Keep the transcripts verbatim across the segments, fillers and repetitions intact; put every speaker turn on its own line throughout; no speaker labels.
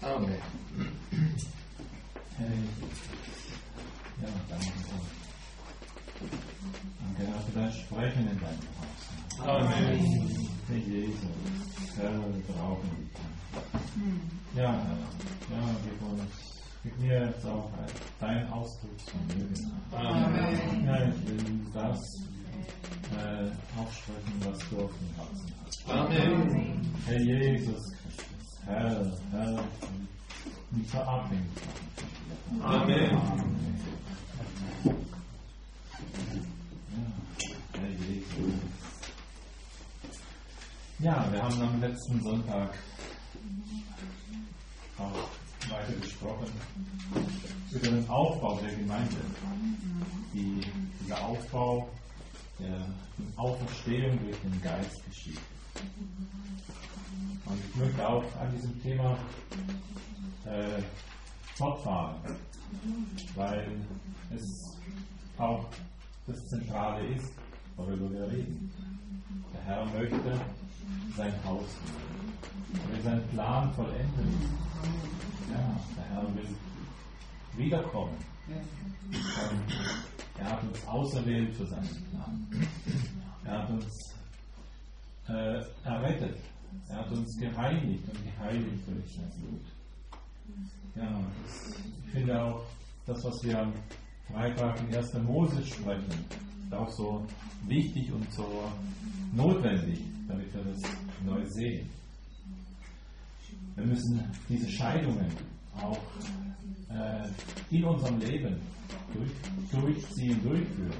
Amen.
Hey. Ja, danke. Danke auch für das Sprechen in deinem Haus.
Amen.
Herr Jesus, Herr, wir brauchen dich. Ja, Herr, ja, gib uns, gib mir jetzt auch dein Ausdrucksvermögen.
Amen.
Ja, ich will das äh, aufsprechen, was du auf dem Herzen hast.
Amen.
Herr Jesus Christus, Herr, Herr, mich so abhängig machen.
Amen.
Ja, Herr Jesus. Ja, wir haben am letzten Sonntag auch weiter gesprochen über den Aufbau der Gemeinde. Die, dieser Aufbau der Auferstehung durch den Geist geschieht. Und ich möchte auch an diesem Thema äh, fortfahren, weil es auch das Zentrale ist, worüber wir reden. Der Herr möchte sein Haus, er will seinen Plan vollenden. Ja, der Herr will wiederkommen. Und er hat uns auserwählt für seinen Plan. Er hat uns äh, errettet. Er hat uns gereinigt und geheiligt durch sein Blut. Ja, das, ich finde auch, das, was wir am Freitag in erster Mose sprechen, ist auch so wichtig und so notwendig, damit wir das neu sehen. Wir müssen diese Scheidungen auch äh, in unserem Leben durch, durchziehen, durchführen.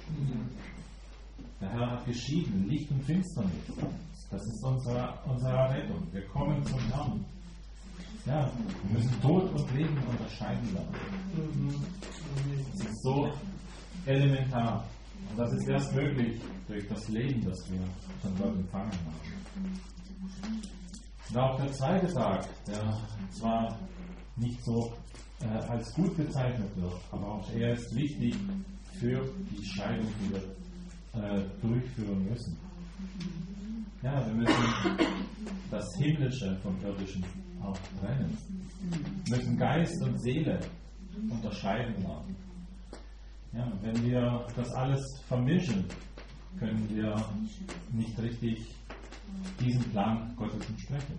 Der Herr hat geschieden, Licht und Finsternis. Das ist unsere, unsere Rettung. Wir kommen zum Herrn. Ja, wir müssen Tod und Leben unterscheiden lernen. Das ist so elementar. Und das ist erst möglich durch das Leben, das wir von Gott empfangen haben. Und auch der zweite Tag, der zwar nicht so äh, als gut bezeichnet wird, aber auch er ist wichtig für die Scheidung, die wir äh, durchführen müssen. Ja, wir müssen das Himmlische vom Irdischen auch trennen. Wir müssen Geist und Seele unterscheiden lernen. Ja, wenn wir das alles vermischen, können wir nicht richtig diesem Plan Gottes entsprechen.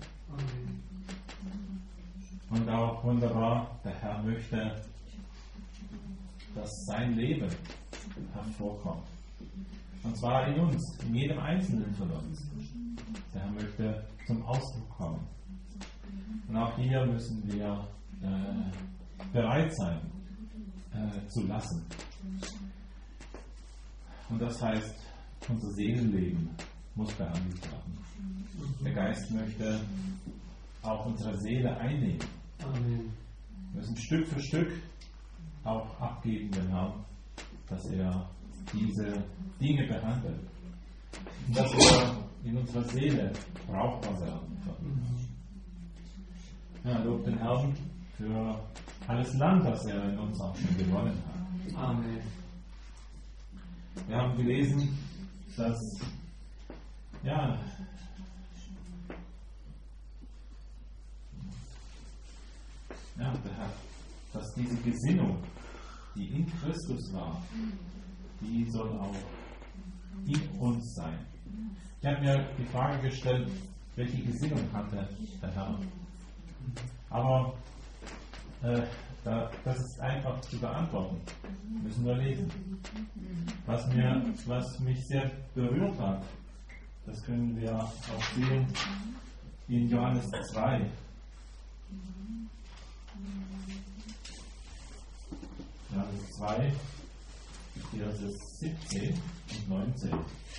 Und auch wunderbar, der Herr möchte, dass sein Leben hervorkommt. Und zwar in uns, in jedem Einzelnen von uns. Der Herr möchte zum Ausdruck kommen. Und auch hier müssen wir äh, bereit sein, äh, zu lassen. Und das heißt, unser Seelenleben muss behandelt werden. Der Geist möchte auch unsere Seele einnehmen.
Amen.
Wir müssen Stück für Stück auch abgeben dem Herrn, dass er diese Dinge behandelt. Und dass wir in unserer Seele brauchbar werden können. Ja, lob den Herrn für alles Land, das er in uns auch schon gewonnen hat.
Amen.
Wir haben gelesen, dass ja, ja, der Herr, dass diese Gesinnung, die in Christus war, die soll auch in uns sein. Ich habe mir die Frage gestellt, welche Gesinnung hatte der Herr? Aber äh, da, das ist einfach zu beantworten. Müssen wir lesen. Was, mir, was mich sehr berührt hat, das können wir auch sehen in Johannes zwei. Johannes zwei, Verse siebzehn und neunzehn.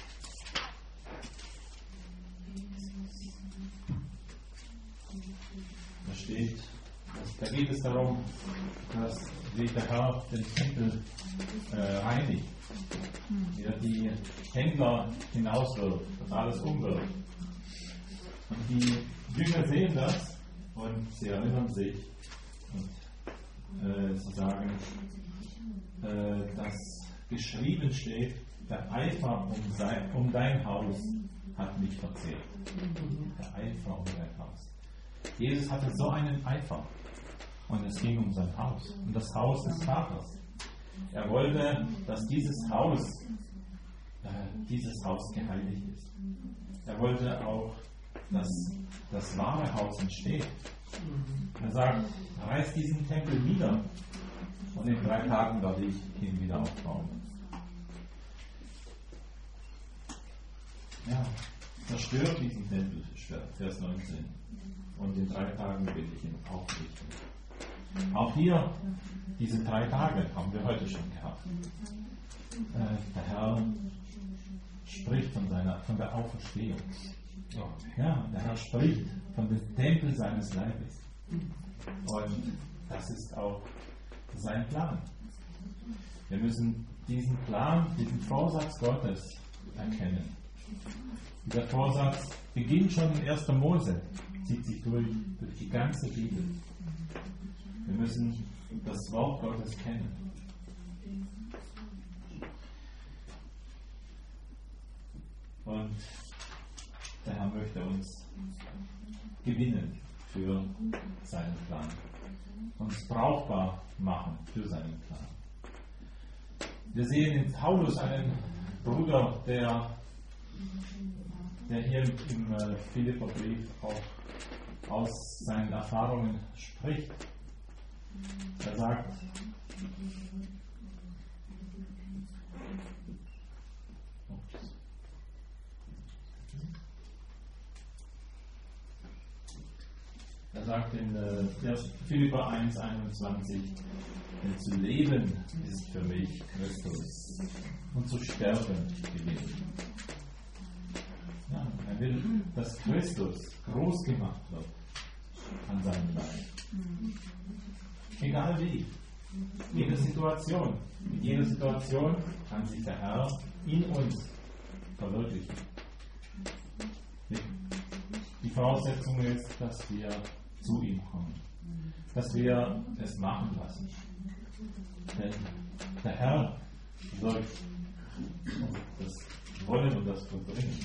Da steht, da geht es darum, dass wie der Herr den Tempel äh, reinigt, wie er die Händler hinauswirft, dass alles umwirft. Und die Jünger sehen das und sie erinnern sich und äh, sie sagen, äh, dass geschrieben steht, der Eifer um, sein, um dein Haus hat mich verzehrt. Der Eifer um dein Haus. Jesus hatte so einen Eifer. Und es ging um sein Haus, um das Haus des Vaters. Er wollte, dass dieses Haus, äh, dieses Haus geheiligt ist. Er wollte auch, dass das wahre Haus entsteht. Er sagt, reiß diesen Tempel nieder und in drei Tagen werde ich ihn wieder aufbauen. Ja, zerstört diesen Tempel, Vers neunzehn. Und in drei Tagen will ich ihn aufrichten. Auch hier, diese drei Tage haben wir heute schon gehabt. Äh, der Herr spricht von, seiner, von der Auferstehung. Ja, der Herr spricht von dem Tempel seines Leibes. Und das ist auch sein Plan. Wir müssen diesen Plan, diesen Vorsatz Gottes erkennen. Dieser Vorsatz beginnt schon in erster Mose, zieht sich durch, durch die ganze Bibel. Wir müssen das Wort Gottes kennen. Und der Herr möchte uns gewinnen für seinen Plan. Uns brauchbar machen für seinen Plan. Wir sehen in Paulus einen Bruder, der, der hier im äh, Philipperbrief auch aus seinen Erfahrungen spricht. Er sagt, ups. Er sagt in äh, Philipper eins einundzwanzig, denn zu leben ist für mich Christus und zu sterben Gewinn. Ja, er will, dass Christus groß gemacht wird an seinem Leib. Egal wie. Jede Situation. In jeder Situation kann sich der Herr in uns verwirklichen. Die Voraussetzung ist, dass wir zu ihm kommen. Dass wir es machen lassen. Denn der Herr wirkt das Wollen und das Vollbringen.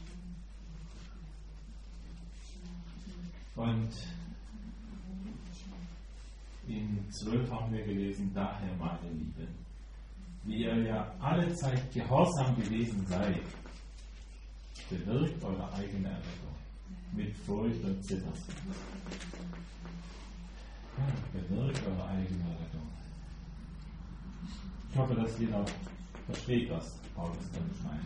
Und in zwölf haben wir gelesen, daher meine Lieben, wie ihr ja alle Zeit gehorsam gewesen seid, bewirkt eure eigene Errettung mit Furcht und Zittern. Ja, bewirkt eure eigene Errettung. Ich hoffe, dass jeder versteht, was Paulus damit meint.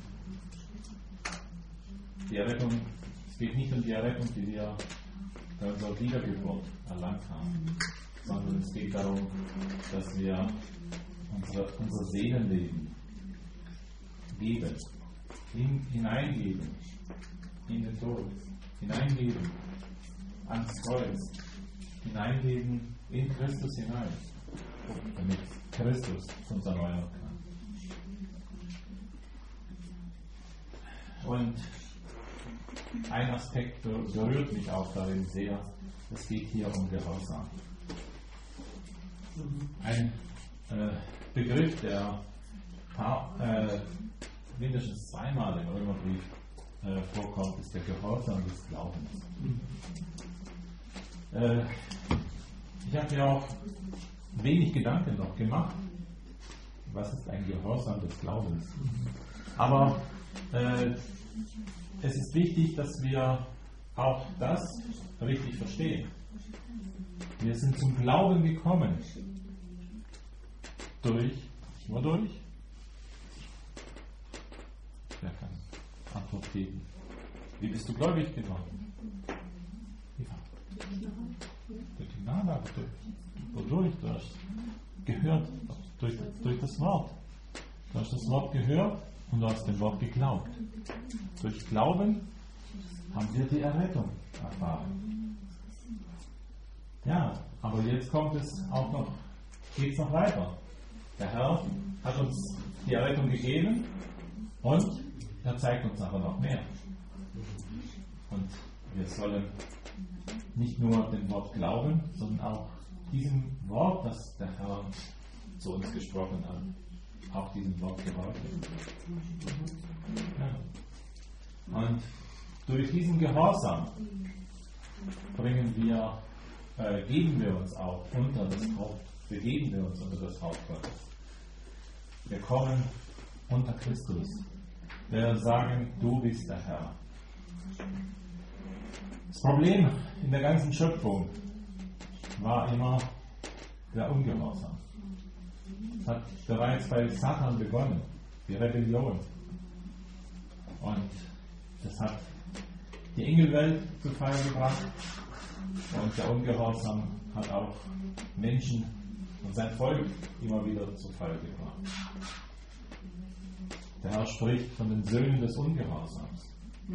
Die Errettung, es geht nicht um die Errettung, die wir bei unserer Wiedergeburt erlangt haben, sondern es geht darum, dass wir unsere, unser Seelenleben geben, hin, hineingeben in den Tod, hineingeben ans Kreuz, hineingeben in Christus hinein, damit Christus uns erneuern kann. Und ein Aspekt berührt mich auch darin sehr, es geht hier um Gehorsam. Ein äh, Begriff, der paar, äh, mindestens zweimal im Römerbrief äh, vorkommt, ist der Gehorsam des Glaubens. Äh, ich habe mir auch wenig Gedanken noch gemacht, was ist ein Gehorsam des Glaubens. Aber äh, es ist wichtig, dass wir auch das richtig verstehen. Wir sind zum Glauben gekommen. Durch, nicht nur durch. Wer kann Antwort geben? Wie bist du gläubig geworden? Ja. Durch die Gnade, aber durch, wodurch? Du hast gehört, durch, durch das Wort. Du hast das Wort gehört und du hast dem Wort geglaubt. Durch Glauben haben wir die Errettung erfahren. Ja, aber jetzt kommt es auch noch, geht es noch weiter. Der Herr hat uns die Errettung gegeben und er zeigt uns aber noch mehr. Und wir sollen nicht nur dem Wort glauben, sondern auch diesem Wort, das der Herr zu uns gesprochen hat, auch diesem Wort gehorchen. Ja. Und durch diesen Gehorsam bringen äh, geben wir uns auch unter das Haupt, begeben wir uns unter das Haupt Gottes. Wir kommen unter Christus. Wir sagen, du bist der Herr. Das Problem in der ganzen Schöpfung war immer der Ungehorsam. Es hat bereits bei Satan begonnen, die Rebellion. Und das hat die Engelwelt zu Fall gebracht. Und der Ungehorsam hat auch Menschen und sein Volk immer wieder zu Fall gebracht. Der Herr spricht von den Söhnen des Ungehorsams.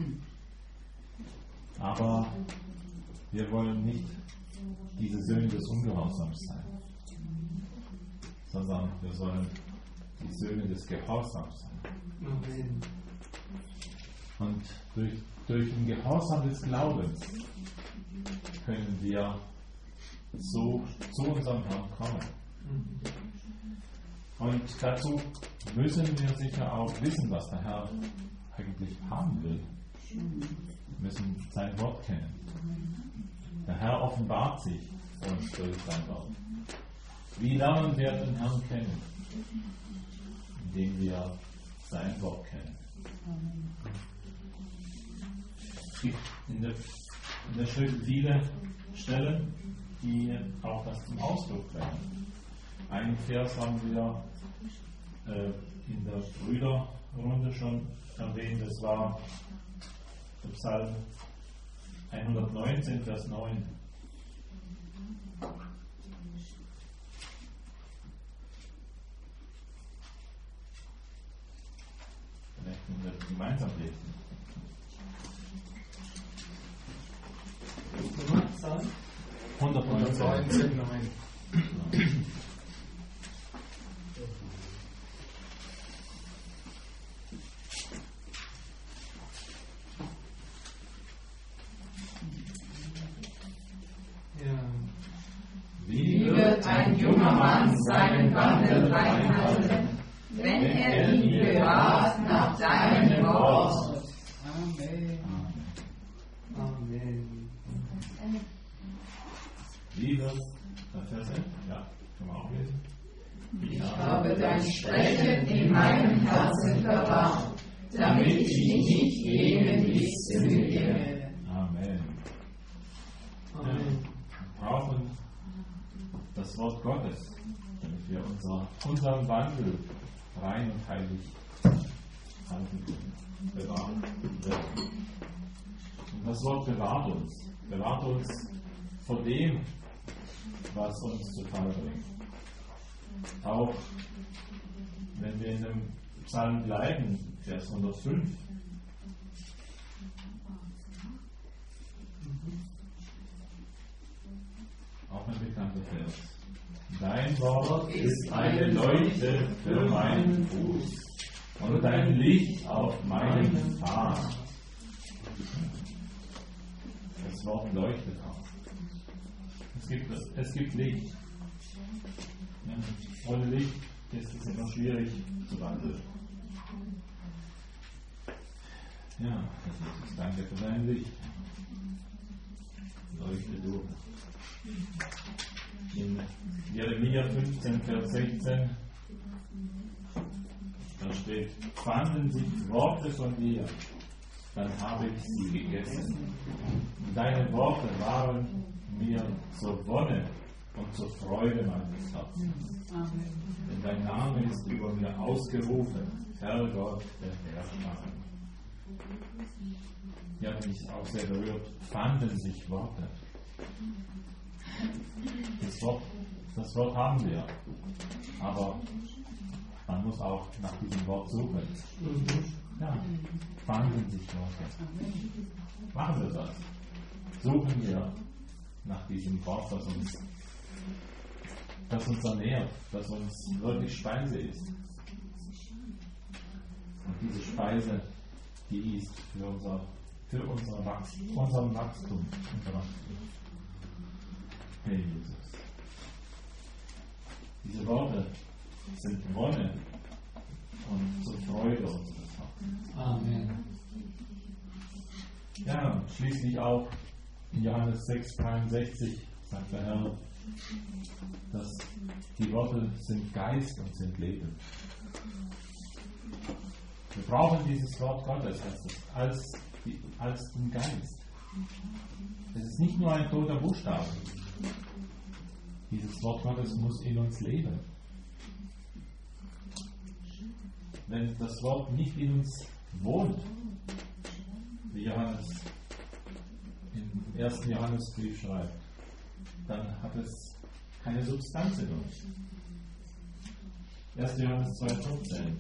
Aber wir wollen nicht diese Söhne des Ungehorsams sein, sondern wir sollen die Söhne des Gehorsams sein.
Amen.
Und durch, durch den Gehorsam des Glaubens können wir so zu unserem Herrn kommen. Und dazu müssen wir sicher auch wissen, was der Herr eigentlich haben will. Wir müssen sein Wort kennen. Der Herr offenbart sich uns durch sein Wort. Wie lernen wir den Herrn kennen? Indem wir sein Wort kennen. Es gibt in der, in der Schrift viele Stellen, die auch das zum Ausdruck bringen. Einen Vers haben wir äh, in der Brüderrunde schon erwähnt, das war der Psalm hundertneunzehn, Vers neun. Vielleicht können wir das gemeinsam lesen. hundertneunzehn.
Wie wird ein junger Mann seinen Wandel reinhalten, wenn er ihn bewahrt nach deinem Wort?
Amen. Amen.
Wie wird der Vers enden? Ja, können wir auch lesen.
Ich habe dein Sprechen in meinem Herzen verwahrt, damit ich mich nicht gegen dich sündige.
Amen.
Amen.
Wir brauchen das Wort Gottes, damit wir unser, unseren Wandel rein und heilig halten können, bewahren werden. Und das Wort bewahrt uns, bewahrt uns vor dem, was uns zu Fall bringt. Auch wenn wir in dem Psalm bleiben, Vers hundertfünf, auch ein bekannter Vers. Dein Wort ist eine Leuchte für meinen Fuß und dein Licht auf meinem Pfad. Das Wort leuchtet auch. Es gibt, es gibt Licht. Ja, ohne Licht ist es immer schwierig zu wandeln. Ja, Jesus, danke für dein Licht. Leuchte du. In Jeremia fünfzehn, Vers sechzehn, da steht, fanden sich Worte von dir, dann habe ich sie gegessen. Deine Worte waren mir zur Wonne und zur Freude meines Herzens. Denn dein Name ist über mir ausgerufen, Herr Gott der Herrscher. Hier hat mich auch sehr berührt, fanden sich Worte. Das Wort, das Wort haben wir, aber man muss auch nach diesem Wort suchen. Ja, fanden sich Worte. Machen wir das. Suchen wir nach diesem Wort, das uns, das uns ernährt, das uns wirklich Speise ist. Und diese Speise, die ist für unser, für unser Wachstum, unseren Wachstum, unser Wachstum. Herr Jesus. Diese Worte sind Wonne und zur Freude unseres Herzens.
Amen.
Ja, und schließlich auch in Johannes sechs, dreiundsechzig sagt der Herr, dass die Worte sind Geist und sind Leben. Wir brauchen dieses Wort Gottes als, die, als den Geist. Es ist nicht nur ein toter Buchstabe. Dieses Wort Gottes muss in uns leben. Wenn das Wort nicht in uns wohnt, wie Johannes im ersten Johannesbrief schreibt, dann hat es keine Substanz in uns. erster Johannes zwei fünfzehn.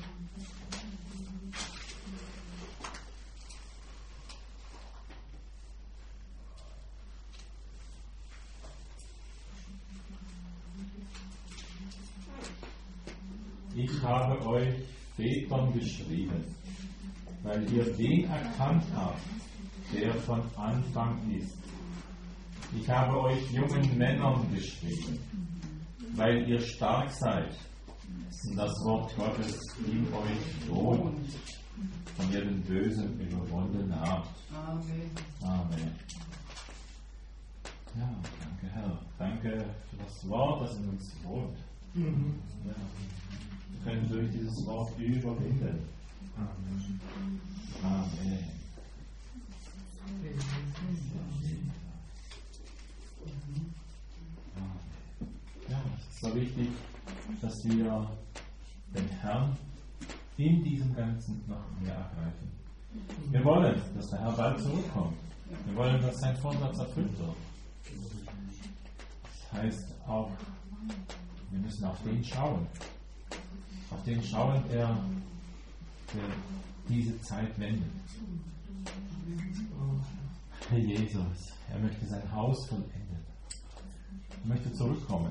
Ich habe euch Vätern geschrieben, weil ihr den erkannt habt, der von Anfang ist. Ich habe euch jungen Männern geschrieben, weil ihr stark seid und das Wort Gottes in euch wohnt und ihr den Bösen überwunden habt.
Amen.
Amen. Ja, danke Herr. Danke für das Wort, das in uns wohnt.
Mhm.
Ja. Wir können durch dieses Wort überwinden.
Amen.
Amen. Ja, es ist so wichtig, dass wir den Herrn in diesem Ganzen noch mehr ergreifen. Wir wollen, dass der Herr bald zurückkommt. Wir wollen, dass sein Vorsatz erfüllt wird. Das heißt auch, wir müssen auf den schauen. Auf den schauen, der, der diese Zeit wendet. Herr Jesus, er möchte sein Haus vollenden. Er möchte zurückkommen.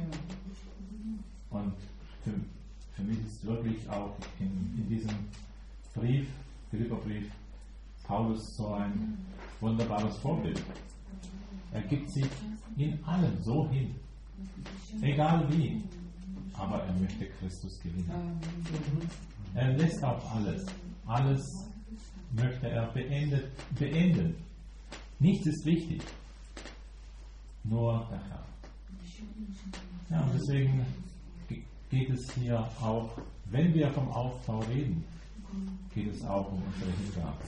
Und für, für mich ist wirklich auch in, in diesem Brief, Philipperbrief, Paulus so ein wunderbares Vorbild. Er gibt sich in allem so hin, egal wie, aber er möchte Christus gewinnen. Er lässt auch alles, alles möchte er beendet, beenden. Nichts ist wichtig, nur der Herr. Ja, und deswegen geht es hier auch, wenn wir vom Aufbau reden, geht es auch um unsere Hingabe.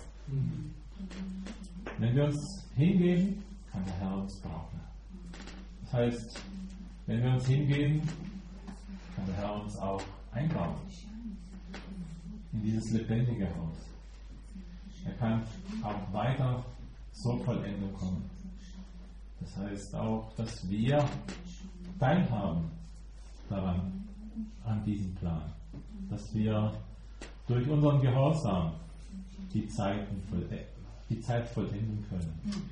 Wenn wir uns hingeben, kann der Herr uns brauchen. Das heißt, wenn wir uns hingeben, kann der Herr uns auch einbauen in dieses lebendige Haus. Er kann auch weiter zur Vollendung kommen. Das heißt auch, dass wir teilhaben daran, an diesem Plan. Dass wir durch unseren Gehorsam die, Zeiten voll, die Zeit vollenden können.